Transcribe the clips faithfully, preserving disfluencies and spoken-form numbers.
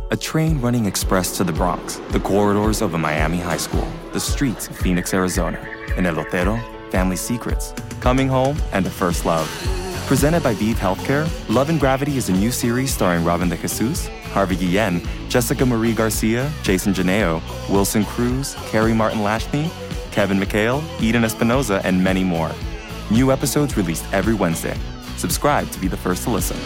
A train running express to the Bronx, the corridors of a Miami high school, the streets of Phoenix, Arizona. In El Otero, family secrets, coming home, and a first love. Presented by Vive Healthcare, Love and Gravity is a new series starring Robin De Jesus, Harvey Guillen, Jessica Marie Garcia, Jason Janeo, Wilson Cruz, Carrie Martin Lashney, Kevin McHale, Eden Espinoza, and many more. New episodes released every Wednesday. Subscribe to be the first to listen.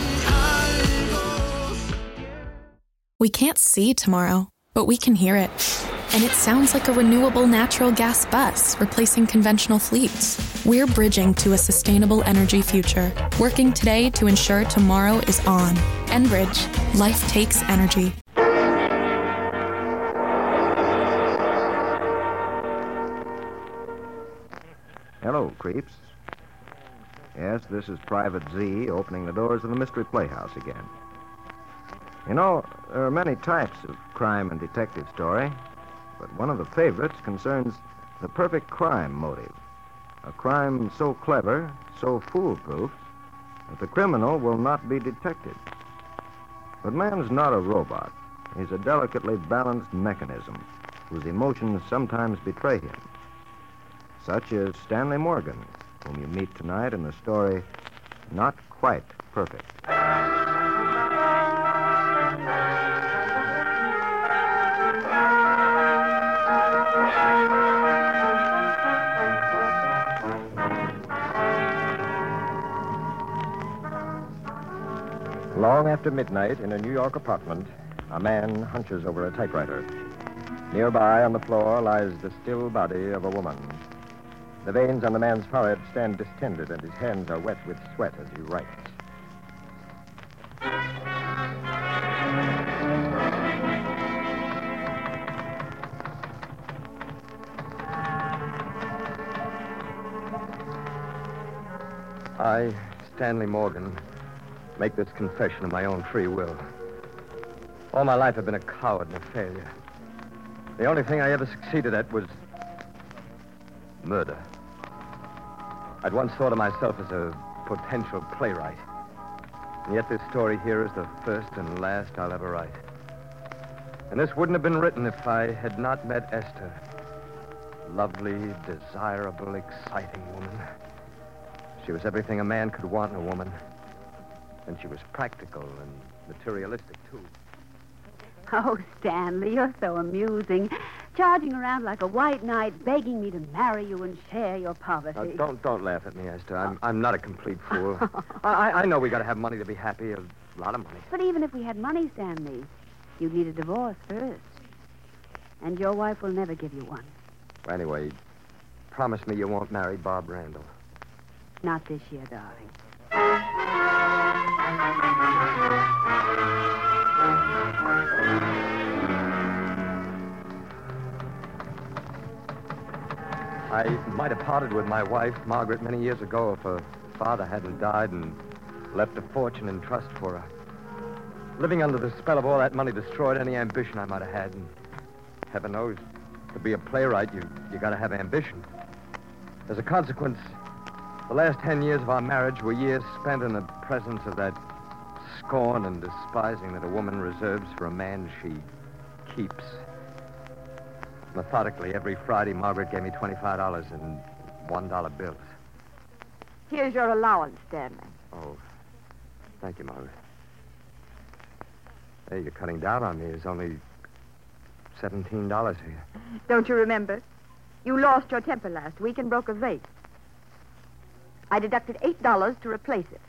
We can't see tomorrow, but we can hear it. And it sounds like a renewable natural gas bus replacing conventional fleets. We're bridging to a sustainable energy future, working today to ensure tomorrow is on. Enbridge. Life takes energy. Hello, creeps. Yes, this is Private Z opening the doors of the Mystery Playhouse again. You know, there are many types of crime and detective story, but one of the favorites concerns the perfect crime motive. A crime so clever, so foolproof, that the criminal will not be detected. But man's not a robot. He's a delicately balanced mechanism whose emotions sometimes betray him. Such is Stanley Morgan, whom you meet tonight in the story Not Quite Perfect. Long after midnight, in a New York apartment, a man hunches over a typewriter. Nearby on the floor lies the still body of a woman. The veins on the man's forehead stand distended, and his hands are wet with sweat as he writes. I, Stanley Morgan, make this confession of my own free will. All my life I've been a coward and a failure. The only thing I ever succeeded at was murder. I'd once thought of myself as a potential playwright. And yet this story here is the first and last I'll ever write. And this wouldn't have been written if I had not met Esther. Lovely, desirable, exciting woman. She was everything a man could want in a woman. And she was practical and materialistic, too. Oh, Stanley, you're so amusing. Charging around like a white knight, begging me to marry you and share your poverty. Now, don't don't laugh at me, Esther. I'm I'm not a complete fool. I I know we got to have money to be happy, a lot of money. But even if we had money, Stanley, you'd need a divorce first. And your wife will never give you one. Well, anyway, promise me you won't marry Bob Randall. Not this year, darling. I might have parted with my wife, Margaret, many years ago if her father hadn't died and left a fortune in trust for her. Living under the spell of all that money destroyed any ambition I might have had. And heaven knows, to be a playwright, you, you got to have ambition. As a consequence, the last ten years of our marriage were years spent in the presence of that scorn and despising that a woman reserves for a man she keeps. Methodically, every Friday, Margaret gave me twenty-five dollars in one dollar bills. Here's your allowance, Stanley. Oh, thank you, Margaret. Hey, you're cutting down on me. There's only seventeen dollars here. Don't you remember? You lost your temper last week and broke a vase. I deducted eight dollars to replace it.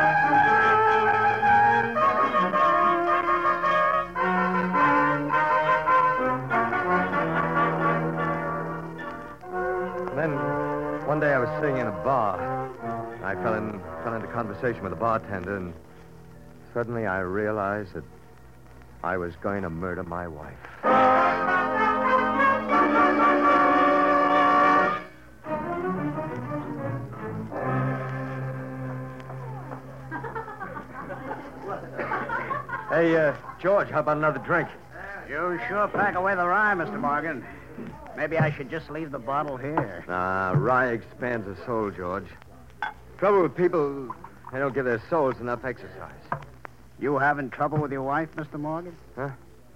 Then, one day I was sitting in a bar. I fell, in, fell into conversation with a bartender, and suddenly I realized that I was going to murder my wife. Hey, uh, George, how about another drink? You sure pack away the rye, Mister Morgan. Maybe I should just leave the bottle here. Nah, rye expands the soul, George. Trouble with people, they don't give their souls enough exercise. You having trouble with your wife, Mister Morgan? Huh?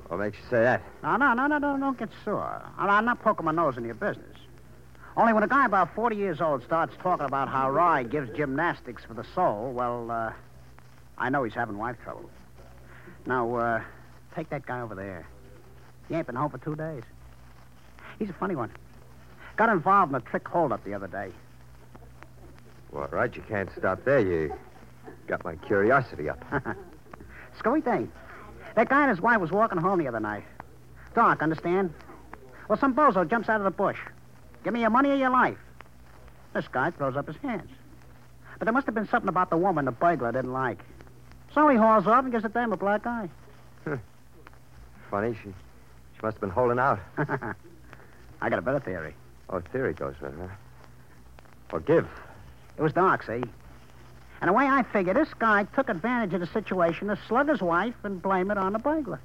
What makes you say that? No, no, no, no, no, don't get sore. I'm I'm not poking my nose in your business. Only when a guy about forty years old starts talking about how Rye gives gymnastics for the soul, well, uh, I know he's having wife trouble. Now, uh, take that guy over there. He ain't been home for two days. He's a funny one. Got involved in a trick holdup the other day. Well, all right, you can't stop there. You got my curiosity up. Screwy thing. That guy and his wife was walking home the other night. Dark, understand? Well, some bozo jumps out of the bush. Give me your money or your life. This guy throws up his hands. But there must have been something about the woman the burglar didn't like. So he hauls off and gives the dame a black eye. Funny, she she must have been holding out. I got a better theory. Oh, theory goes with her. Well, give. It was dark, see? And the way I figure, this guy took advantage of the situation to slug his wife and blame it on the burglar.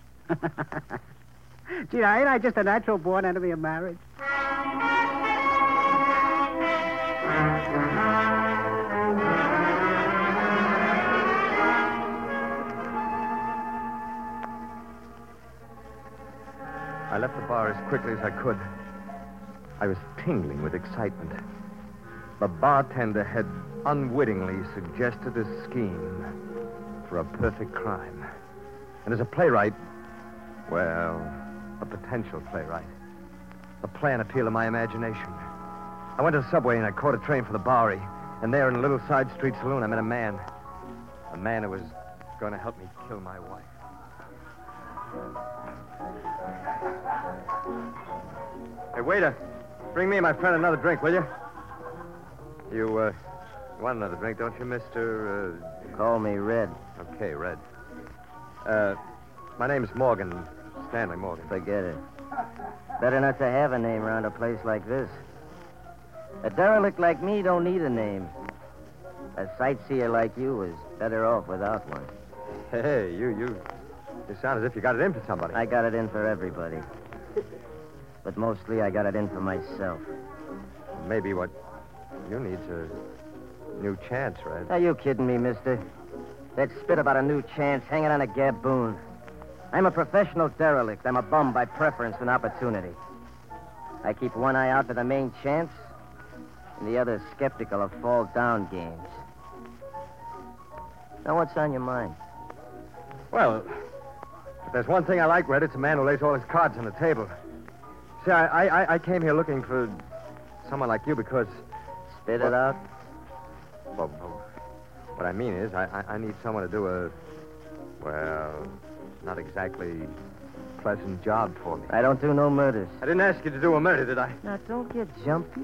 Gee, ain't I just a natural born enemy of marriage? I left the bar as quickly as I could. I was tingling with excitement. The bartender had unwittingly suggested a scheme for a perfect crime. And as a playwright, well, a potential playwright, the plan appealed to my imagination. I went to the subway and I caught a train for the Bowery. And there in a little side street saloon, I met a man. A man who was going to help me kill my wife. Hey, waiter, bring me and my friend another drink, will you? You, uh, want another drink, don't you, Mister Uh... Call me Red. Okay, Red. Uh, my name's Morgan, Stanley Morgan. Forget it. Better not to have a name around a place like this. A derelict like me don't need a name. A sightseer like you is better off without one. Hey, you, you, you sound as if you got it in for somebody. I got it in for everybody. But mostly I got it in for myself. Maybe what you need's a new chance, Red. Are you kidding me, mister? That spit about a new chance hanging on a gaboon. I'm a professional derelict. I'm a bum by preference and opportunity. I keep one eye out for the main chance, and the other skeptical of fall-down games. Now, what's on your mind? Well, if there's one thing I like, Red, it's a man who lays all his cards on the table. See, I, I, I came here looking for someone like you because... Spit well, it out? Well, well, what I mean is, I, I, I need someone to do a, well, not exactly pleasant job for me. I don't do no murders. I didn't ask you to do a murder, did I? Now, don't get jumpy.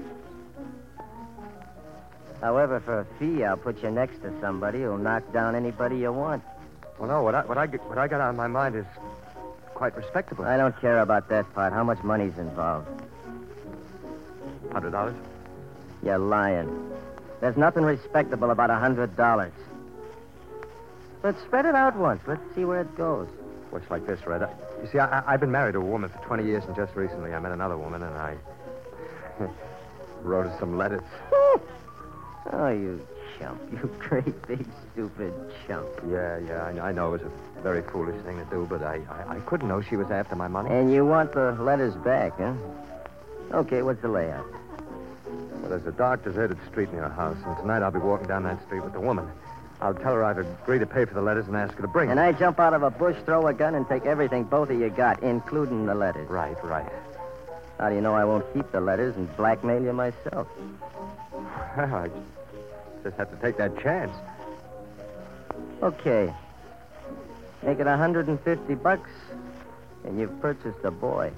However, for a fee, I'll put you next to somebody who'll knock down anybody you want. Well, no, what I, what I, get- what I got on my mind is quite respectable. I don't care about that part. How much money's involved? Hundred dollars? You're lying. There's nothing respectable about a hundred dollars. But spread it out once. Let's see where it goes. Well, it's like this, Red. I, you see, I, I- I've been married to a woman for twenty years, and just recently I met another woman, and I wrote her some letters. Oh, you chump. You great big stupid chump. Yeah, yeah, I, I know it was a very foolish thing to do, but I, I, I couldn't know she was after my money. And you want the letters back, huh? Okay, what's the layout? Well, there's a dark, deserted street near her house, and tonight I'll be walking down that street with the woman. I'll tell her I've agreed to pay for the letters and ask her to bring And them. I jump out of a bush, throw a gun, and take everything both of you got, including the letters. Right, right. How do you know I won't keep the letters and blackmail you myself? Well, I just have to take that chance. Okay. Make it one hundred fifty bucks, and you've purchased a boy.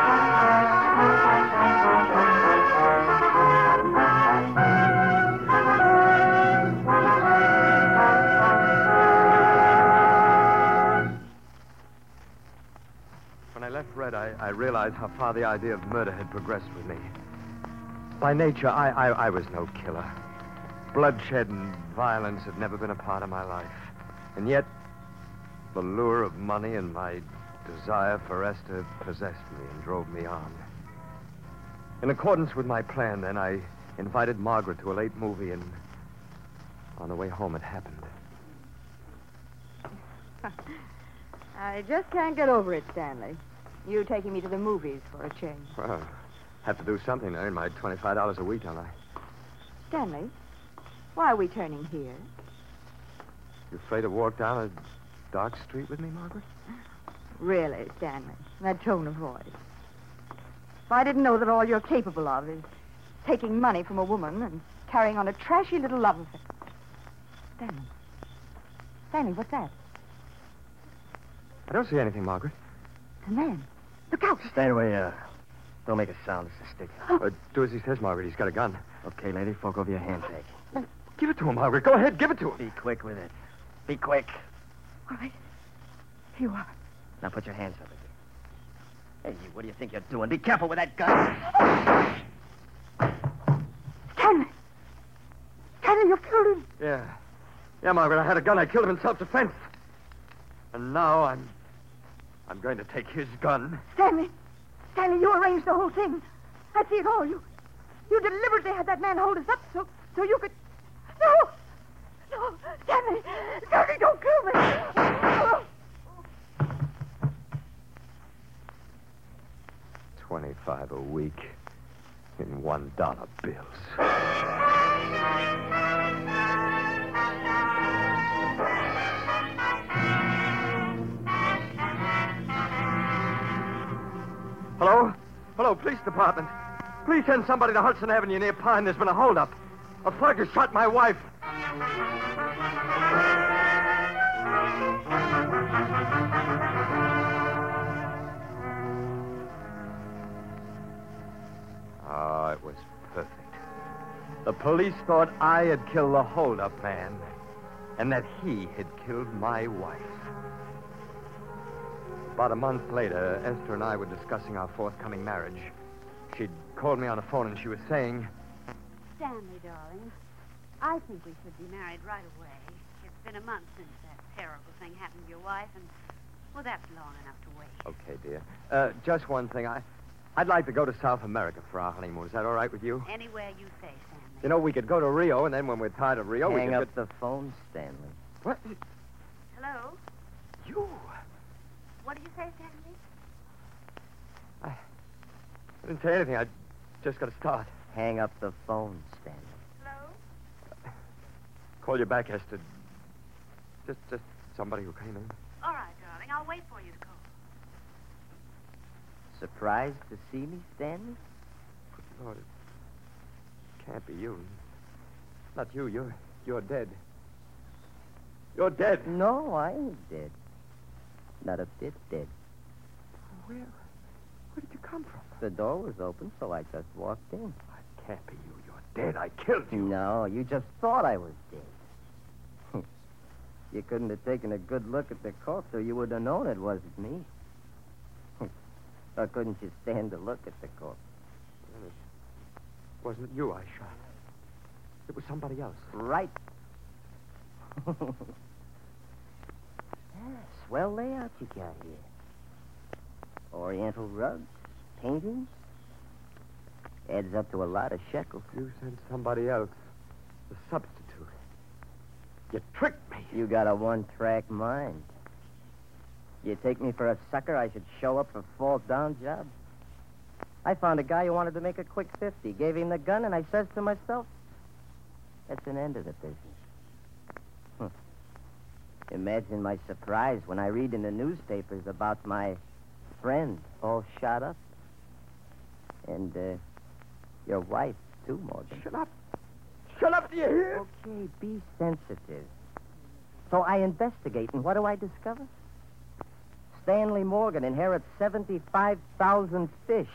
When I left Red, I, I realized how far the idea of murder had progressed with me. By nature, I, I, I was no killer. Bloodshed and violence had never been a part of my life. And yet, the lure of money and my desire for Esther possessed me and drove me on. In accordance with my plan, then, I invited Margaret to a late movie, and on the way home, it happened. I just can't get over it, Stanley. You taking me to the movies for a change. Well, have to do something to earn my twenty-five dollars a week, don't I? Stanley, why are we turning here? You afraid to walk down a dark street with me, Margaret? Really, Stanley, that tone of voice. If I didn't know that all you're capable of is taking money from a woman and carrying on a trashy little love affair. Stanley. Stanley, what's that? I don't see anything, Margaret. The man. Look out. Stand away, uh, don't make a sound. It's a stick. Uh, do as he says, Margaret. He's got a gun. Okay, lady, fork over your handbag. Give it to him, Margaret. Go ahead, give it to him. Be quick with it. Be quick. All right. Here you are. Now put your hands up again. Hey, you, what do you think you're doing? Be careful with that gun. Stanley. Stanley, you killed him. Yeah. Yeah, Margaret, I had a gun. I killed him in self-defense. And now I'm... I'm going to take his gun. Stanley. Stanley, you arranged the whole thing. I see it all. You... You deliberately had that man hold us up so... so you could... No! No! Stanley! Stanley, don't kill me! Twenty-five a week in one dollar bills. Hello? Hello, police department. Please send somebody to Hudson Avenue near Pine. There's been a holdup. A thug has shot my wife. Oh, it was perfect. The police thought I had killed the holdup man, and that he had killed my wife. About a month later, Esther and I were discussing our forthcoming marriage. She'd called me on the phone, and she was saying... Stanley, darling, I think we should be married right away. It's been a month since that terrible thing happened to your wife, and, well, that's long enough to wait. Okay, dear. Uh, just one thing. I, I'd like to go to South America for our honeymoon. Is that all right with you? Anywhere you say, Stanley. You know, we could go to Rio, and then when we're tired of Rio, we Hang could... up the phone, Stanley. What? Hello? You? What did you say, Stanley? I, I didn't say anything. I just got to start. Hang up the phone, Stanley. Hello? Call you back, Esther. Just, just somebody who came in. All right, darling. I'll wait for you to call. Surprised to see me, Stanley? Lord, it can't be you. Not you. You're, you're dead. You're dead. No, I ain't dead. Not a bit dead. Where, where did you come from? The door was open, so I just walked in. It can't be you. You're dead. I killed you. No, you just thought I was dead. You couldn't have taken a good look at the corpse, or you would have known it wasn't me. Or couldn't you stand to look at the corpse? Well, it wasn't you I shot. It was somebody else. Right. Yeah, swell layout you got here. Oriental rugs, paintings. Adds up to a lot of shekels. You sent somebody else. The substitute. You tricked me. You got a one-track mind. You take me for a sucker, I should show up for fall-down jobs. I found a guy who wanted to make a quick fifty, gave him the gun, and I says to myself, that's an end of the business. Hm. Imagine my surprise when I read in the newspapers about my friend all shot up. And, uh, your wife, too, Morgan. Shut up. Shut up, do you hear? Okay, be sensitive. So I investigate, and what do I discover? Stanley Morgan inherits seventy-five thousand fish.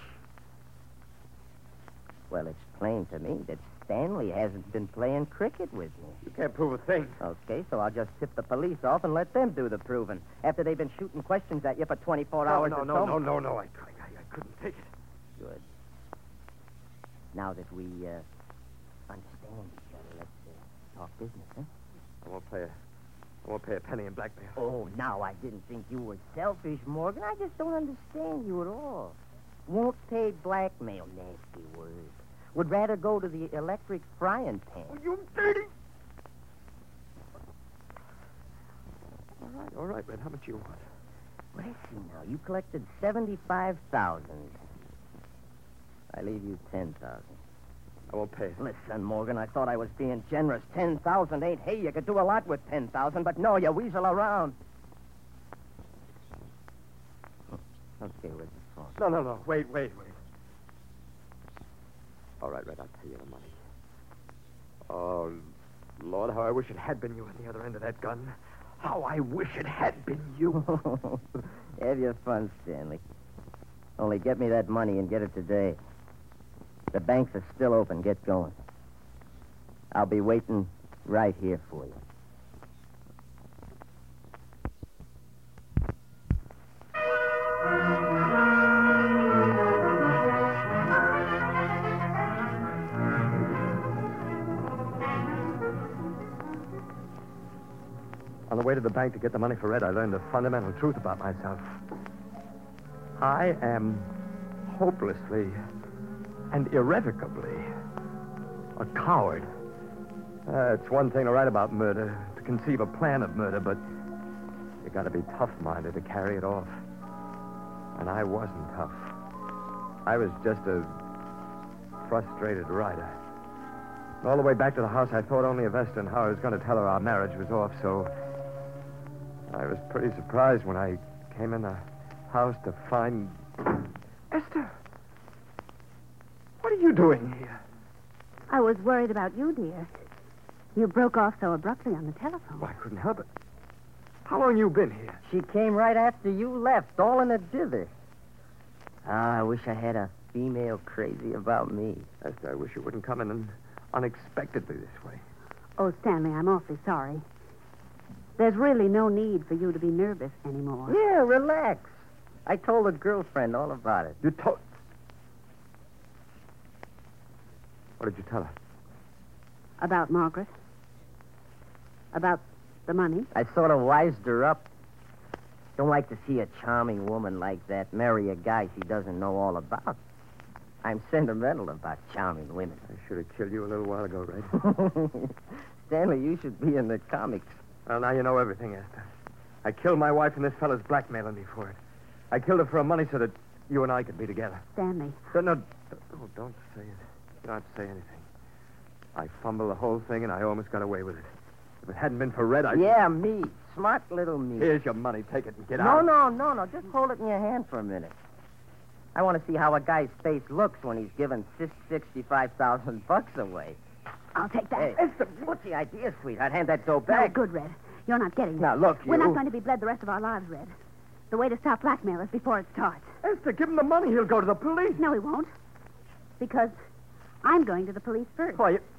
Well, it's plain to me that Stanley hasn't been playing cricket with me. You can't prove a thing. Okay, so I'll just tip the police off and let them do the proving after they've been shooting questions at you for twenty-four no, hours no, or no, so. no, no, no. I, I, I couldn't take it. Good. Now that we uh, understand each other, let's uh, talk business, huh? I won't pay a, I won't pay a penny in blackmail. Oh, now I didn't think you were selfish, Morgan. I just don't understand you at all. Won't pay blackmail, nasty word. Would rather go to the electric frying pan. Oh, you dirty. All right, all right, Red. How much you want? Let's see now. You collected seventy-five thousand. I leave you ten thousand. I won't pay it. Listen, Morgan, I thought I was being generous. Ten thousand ain't hey. You could do a lot with ten thousand, but no, you weasel around. Okay, where's the phone? No, no, no. Wait, wait, wait. All right, Red, I'll pay you the money. Oh, Lord, how I wish it had been you on the other end of that gun. How I wish it had been you. Have your fun, Stanley. Only get me that money and get it today. The banks are still open. Get going. I'll be waiting right here for you. On the way to the bank to get the money for Red, I learned a fundamental truth about myself. I am hopelessly and irrevocably a coward. Uh, it's one thing to write about murder, to conceive a plan of murder, but you gotta be tough-minded to carry it off. And I wasn't tough. I was just a frustrated writer. All the way back to the house, I thought only of Esther and how I was going to tell her our marriage was off, so I was pretty surprised when I came in the house to find... Esther! What are you doing here? I was worried about you, dear. You broke off so abruptly on the telephone. Well, I couldn't help it. How long you been here? She came right after you left, all in a dither. Ah, I wish I had a female crazy about me. Esther, I wish you wouldn't come in and unexpectedly this way. Oh, Stanley, I'm awfully sorry. There's really no need for you to be nervous anymore. Yeah, relax. I told a girlfriend all about it. You told... What did you tell her? About Margaret? About the money? I sort of wised her up. Don't like to see a charming woman like that marry a guy she doesn't know all about. I'm sentimental about charming women. I should have killed you a little while ago, Red. Stanley, you should be in the comics. Well, now you know everything, Esther. I killed my wife, and this fellow's blackmailing me for it. I killed her for her money so that you and I could be together. Stanley. No, no, oh, don't say it. You don't have to say anything. I fumbled the whole thing, and I almost got away with it. If it hadn't been for Red, I... Yeah, me. Smart little me. Here's your money. Take it and get no, out. No, no, no, no. Just hold it in your hand for a minute. I want to see how a guy's face looks when he's giving sixty-five thousand bucks away. I'll take that. Hey, Esther, what's the idea, sweetheart? Hand that dough No back. good, Red. You're not getting it. Now, look, We're you- not going to be bled the rest of our lives, Red. The way to stop blackmail is before it starts. Esther, give him the money. He'll go to the police. No, he won't. Because I'm going to the police first. Why, you...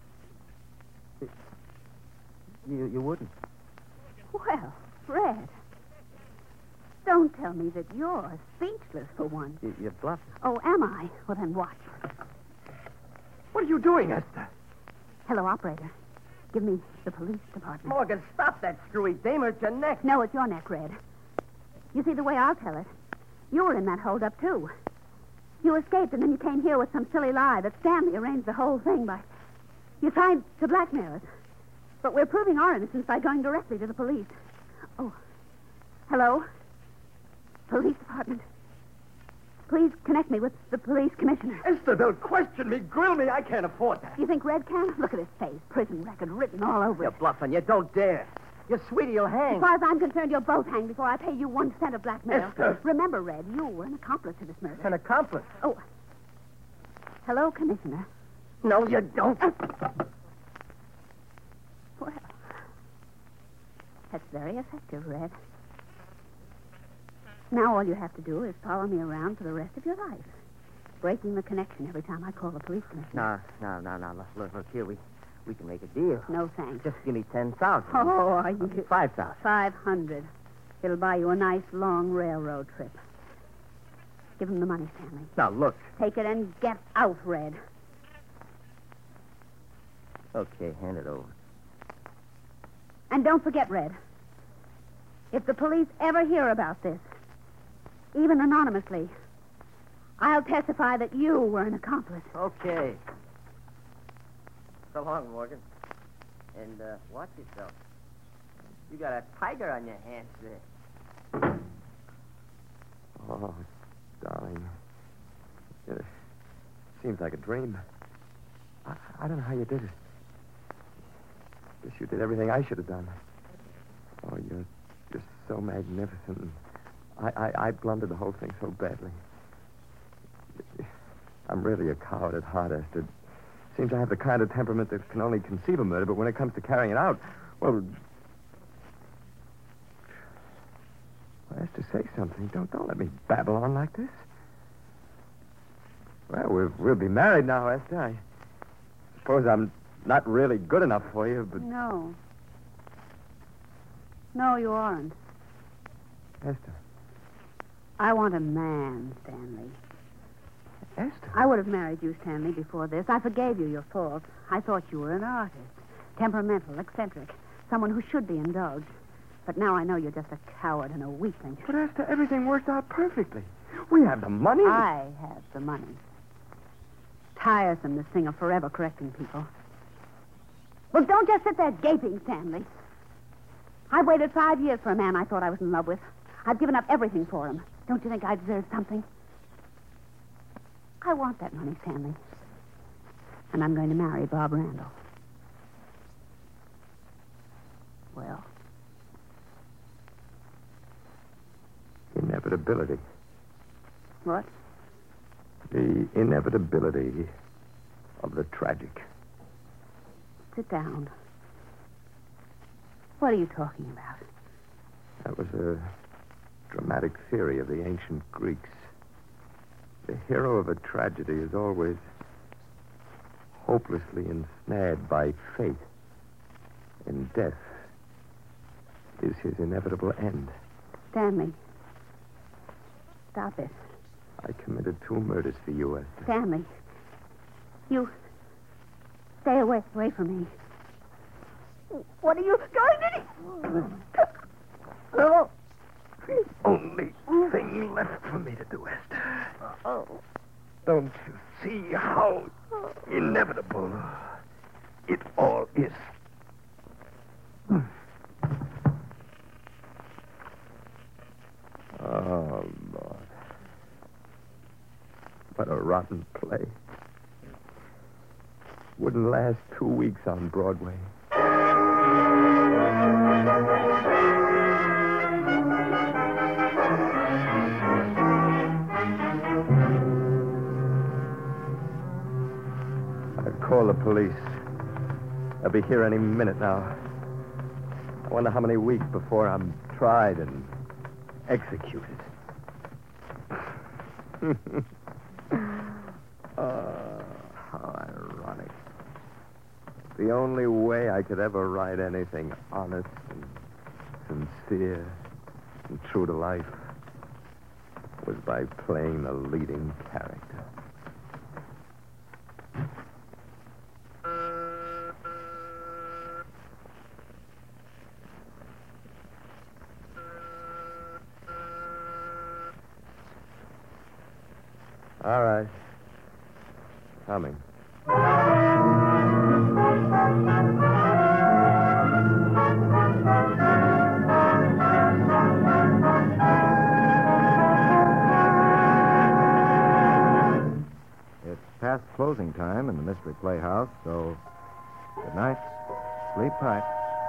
You, you wouldn't. Well, Red. Don't tell me that you're speechless for once. You, you're bluffing. Oh, am I? Well, then watch. What are you doing, Esther? Hello, operator. Give me the police department. Morgan, stop that screwy dame or it's your neck. No, it's your neck, Red. You see, the way I'll tell it, you were in that holdup, too. You escaped, and then you came here with some silly lie that Stanley arranged the whole thing by... You tried to blackmail us. But we're proving our innocence by going directly to the police. Oh, hello? Police department. Please connect me with the police commissioner. Esther, they'll question me, grill me. I can't afford that. You think Red can? Look at his face. Prison record written all over You're it. bluffing. You don't dare. Your sweetie will hang. As far as I'm concerned, you'll both hang before I pay you one cent of blackmail. Esther. Remember, Red, you were an accomplice to this murder. An accomplice. Oh. Hello, Commissioner. No, you don't. Well, that's very effective, Red. Now all you have to do is follow me around for the rest of your life, breaking the connection every time I call the police commissioner. No, no, no, no. Look, look, look here. We, we can make a deal. No, thanks. Just give me ten thousand. Oh, are you... Five thousand. Five hundred. It'll buy you a nice, long railroad trip. Give him the money, Stanley. Now, look. Take it and get out, Red. Okay, hand it over. And don't forget, Red, if the police ever hear about this, even anonymously, I'll testify that you were an accomplice. Okay. So long, Morgan. And uh, watch yourself. You got a tiger on your hands there. seems like a dream. I, I don't know how you did it. Guess you did everything I should have done. Oh, you're just so magnificent. I, I, I blundered the whole thing so badly. I'm really a coward at heart, Esther. Seems I have the kind of temperament that can only conceive a murder, but when it comes to carrying it out, well... well Esther, say something. Don't, don't let me babble on like this. Well, we'll, we'll be married now, Esther. I suppose I'm not really good enough for you, but... No. No, you aren't. Esther. I want a man, Stanley. Esther? I would have married you, Stanley, before this. I forgave you your fault. I thought you were an artist. Temperamental, eccentric. Someone who should be indulged. But now I know you're just a coward and a weakling. But, Esther, everything worked out perfectly. We have the money. I have the money. Tiresome, this thing of forever correcting people. Well, don't just sit there gaping, Stanley. I've waited five years for a man I thought I was in love with. I've given up everything for him. Don't you think I deserve something? I want that money, Stanley. And I'm going to marry Bob Randall. Well? Inevitability. What? The inevitability of the tragic. Sit down. What are you talking about? That was a dramatic theory of the ancient Greeks. The hero of a tragedy is always hopelessly ensnared by fate, and death is his inevitable end. Stanley, stop it. I committed two murders for you, Esther. Stanley, you stay away, away from me. What are you going to do? Oh. The only thing left for me to do, Esther. Oh. Don't you see how inevitable it all is? Oh, Lord. What a rotten play. Wouldn't last two weeks on Broadway. Call the police. They'll be here any minute now. I wonder how many weeks before I'm tried and executed. Oh, how ironic. The only way I could ever write anything honest and sincere and true to life was by playing the leading character. All right. Coming. It's past closing time in the Mystery Playhouse, so good night. Sleep tight.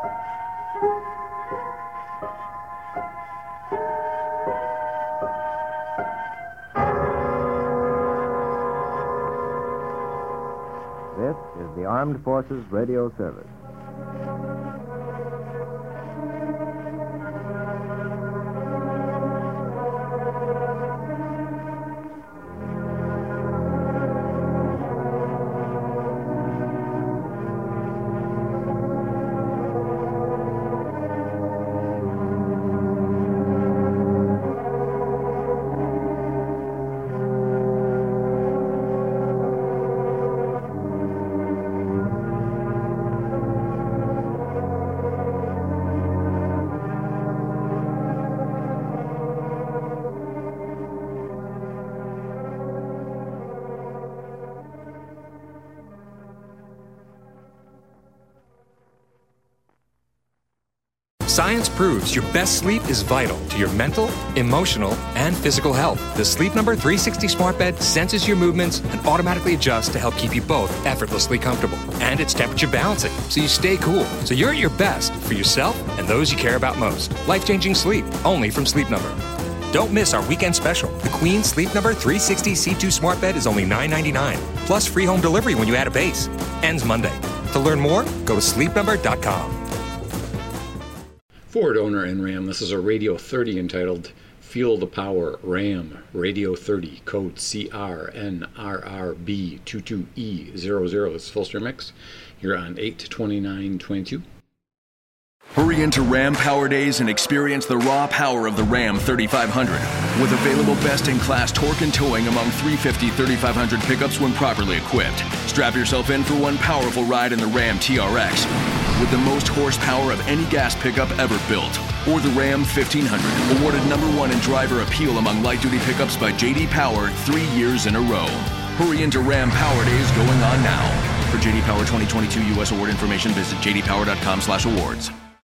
This is the Armed Forces Radio Service. Science proves your best sleep is vital to your mental, emotional, and physical health. The Sleep Number three sixty smart bed senses your movements and automatically adjusts to help keep you both effortlessly comfortable. And it's temperature balancing, so you stay cool. So you're at your best for yourself and those you care about most. Life-changing sleep, only from Sleep Number. Don't miss our weekend special. The Queen Sleep Number three sixty C two smart bed is only nine ninety-nine, plus free home delivery when you add a base. Ends Monday. To learn more, go to sleep number dot com. Ford owner and Ram, this is a Radio thirty entitled Feel the Power, Ram, Radio thirty, code C R N R R B two two E zero zero. It's full stream mix. You're on eight twenty-nine twenty-two. Hurry into Ram Power Days and experience the raw power of the Ram thirty-five hundred. With available best-in-class torque and towing among three fifty thirty-five hundred pickups when properly equipped. Strap yourself in for one powerful ride in the Ram T R X. With the most horsepower of any gas pickup ever built. Or the Ram fifteen hundred, awarded number one in driver appeal among light-duty pickups by J D Power three years in a row. Hurry into Ram Power Days going on now. For J D Power twenty twenty-two U S award information, visit j d power dot com slash awards.